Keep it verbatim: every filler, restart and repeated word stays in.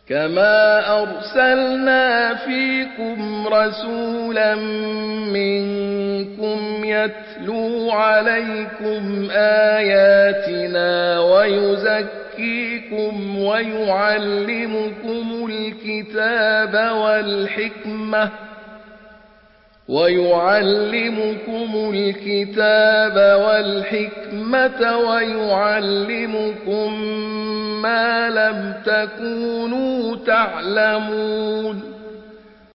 كما أرسلنا فيكم رسولا منكم يتلو عليكم آياتنا ويزكيكم ويعلمكم الكتاب والحكمة ويعلمكم الكتاب والحكمة ويعلمكم ما لم تكونوا تعلمون